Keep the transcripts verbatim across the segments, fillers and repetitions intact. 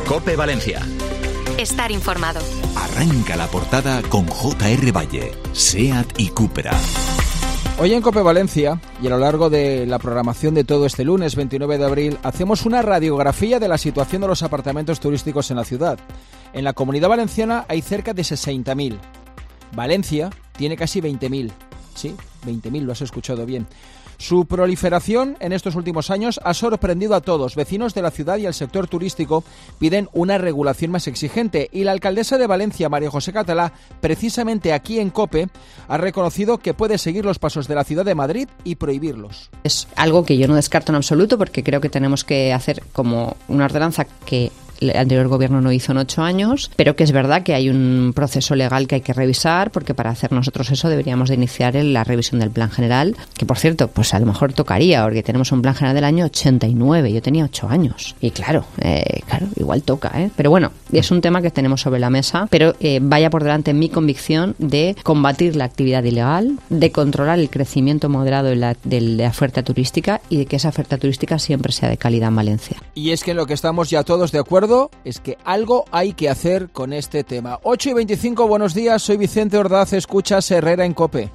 COPE Valencia. Estar informado. Arranca la portada con J R Valle, SEAT y Cupra. Hoy en COPE Valencia, y a lo largo de la programación de todo este lunes veintinueve de abril, hacemos una radiografía de la situación de los apartamentos turísticos en la ciudad. En la Comunidad Valenciana hay cerca de sesenta mil. Valencia tiene casi veinte mil. Sí, veinte mil, lo has escuchado bien. Su proliferación en estos últimos años ha sorprendido a todos. Vecinos de la ciudad y el sector turístico piden una regulación más exigente y la alcaldesa de Valencia, María José Catalá, precisamente aquí en COPE, ha reconocido que puede seguir los pasos de la ciudad de Madrid y prohibirlos. Es algo que yo no descarto en absoluto porque creo que tenemos que hacer como una ordenanza que el anterior gobierno no hizo en ocho años, pero que es verdad que hay un proceso legal que hay que revisar, porque para hacer nosotros eso deberíamos de iniciar la revisión del plan general, que por cierto, pues a lo mejor tocaría, porque tenemos un plan general del año ochenta y nueve, yo tenía ocho años, y claro, eh, claro, igual toca, ¿eh? Pero bueno, es un tema que tenemos sobre la mesa, pero eh, vaya por delante mi convicción de combatir la actividad ilegal, de controlar el crecimiento moderado de la, de la oferta turística y de que esa oferta turística siempre sea de calidad en Valencia. Y es que en lo que estamos ya todos de acuerdo es que algo hay que hacer con este tema. ocho y veinticinco, buenos días, soy Vicente Ordaz, escuchas Herrera en COPE.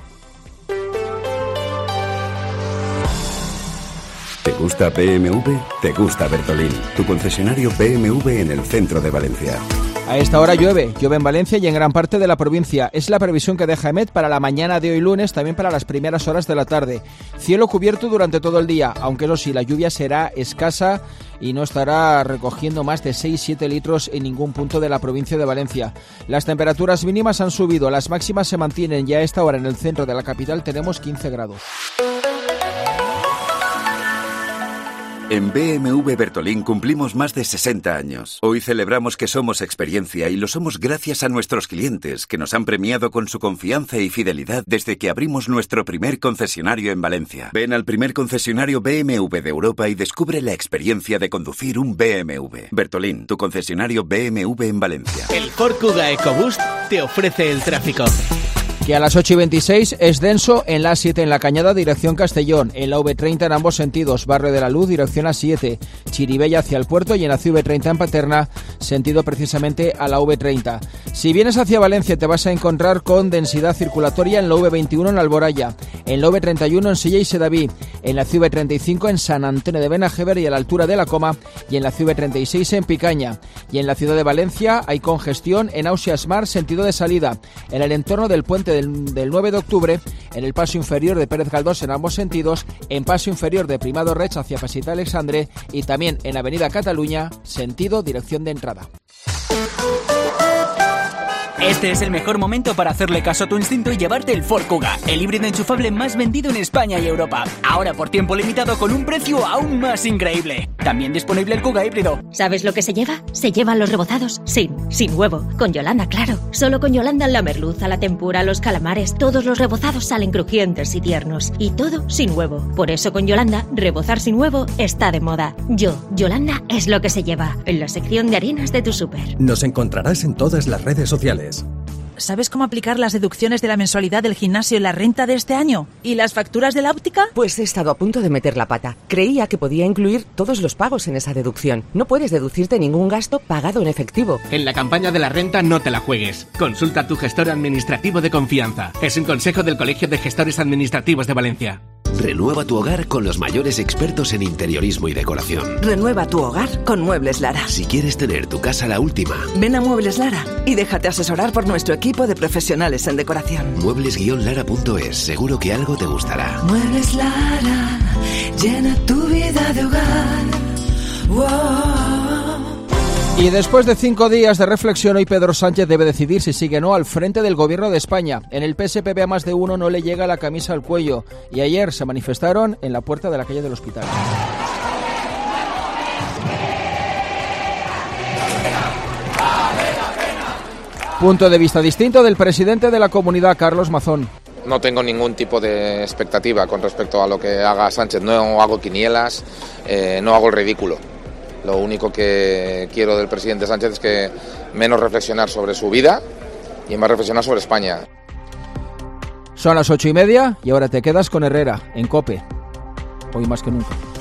¿Te gusta B M W? ¿Te gusta Bertolín? Tu concesionario B M W en el centro de Valencia. A esta hora llueve, llueve en Valencia y en gran parte de la provincia. Es la previsión que deja EMET para la mañana de hoy lunes, también para las primeras horas de la tarde. Cielo cubierto durante todo el día, aunque eso sí, la lluvia será escasa y no estará recogiendo más de seis a siete litros en ningún punto de la provincia de Valencia. Las temperaturas mínimas han subido, las máximas se mantienen y a esta hora en el centro de la capital tenemos quince grados. En B M W Bertolín cumplimos más de sesenta años. Hoy celebramos que somos experiencia y lo somos gracias a nuestros clientes, que nos han premiado con su confianza y fidelidad desde que abrimos nuestro primer concesionario en Valencia. Ven al primer concesionario B M W de Europa y descubre la experiencia de conducir un B M W. Bertolín, tu concesionario B M W en Valencia. El Ford Kuga EcoBoost te ofrece el tráfico. Que a las ocho y veintiséis es denso en la A siete en La Cañada, dirección Castellón, en la V treinta en ambos sentidos, Barrio de la Luz, dirección A siete, Chiribella hacia el puerto y en la C V treinta en Paterna, sentido precisamente a la V treinta. Si vienes hacia Valencia te vas a encontrar con densidad circulatoria en la V veintiuno en Alboraya, en la V treinta y uno en Silla y Sedaví, en la C V treinta y cinco en San Antonio de Benajever y a la altura de la Coma y en la C V treinta y seis en Picaña. Y en la ciudad de Valencia hay congestión en Ausiàs Mar, sentido de salida, en el entorno del puente del, del nueve de octubre, en el paso inferior de Pérez Galdós en ambos sentidos, en paso inferior de Primado Reig hacia Pasita Alexandre y también en Avenida Cataluña, sentido dirección de entrada. Este es el mejor momento para hacerle caso a tu instinto y llevarte el Ford Kuga, el híbrido enchufable más vendido en España y Europa. Ahora por tiempo limitado con un precio aún más increíble. También disponible el Kuga híbrido. ¿Sabes lo que se lleva? Se llevan los rebozados sin, sin huevo. Con Yolanda, claro. Solo con Yolanda la merluza, la tempura, los calamares, todos los rebozados salen crujientes y tiernos. Y todo sin huevo. Por eso con Yolanda, rebozar sin huevo está de moda. Yo, Yolanda, es lo que se lleva. En la sección de harinas de tu súper. Nos encontrarás en todas las redes sociales. ¿Sabes cómo aplicar las deducciones de la mensualidad del gimnasio en la renta de este año? ¿Y las facturas de la óptica? Pues he estado a punto de meter la pata. Creía que podía incluir todos los pagos en esa deducción. No puedes deducirte ningún gasto pagado en efectivo. En la campaña de la renta no te la juegues. Consulta a tu gestor administrativo de confianza. Es un consejo del Colegio de Gestores Administrativos de Valencia. Renueva tu hogar con los mayores expertos en interiorismo y decoración. Renueva tu hogar con Muebles Lara. Si quieres tener tu casa la última, ven a Muebles Lara y déjate asesorar por nuestro equipo de profesionales en decoración. muebles guion lara punto es. Seguro que algo te gustará. Muebles Lara, llena tu vida de hogar. Wow. Y después de cinco días de reflexión, hoy Pedro Sánchez debe decidir si sigue o no al frente del gobierno de España. En el P S P V a más de uno no le llega la camisa al cuello y ayer se manifestaron en la puerta de la calle del Hospital. Punto de vista distinto del presidente de la comunidad, Carlos Mazón. No tengo ningún tipo de expectativa con respecto a lo que haga Sánchez. No hago quinielas, eh, no hago el ridículo. Lo único que quiero del presidente Sánchez es que menos reflexionar sobre su vida y más reflexionar sobre España. Son las ocho y media y ahora te quedas con Herrera, en COPE. Hoy más que nunca.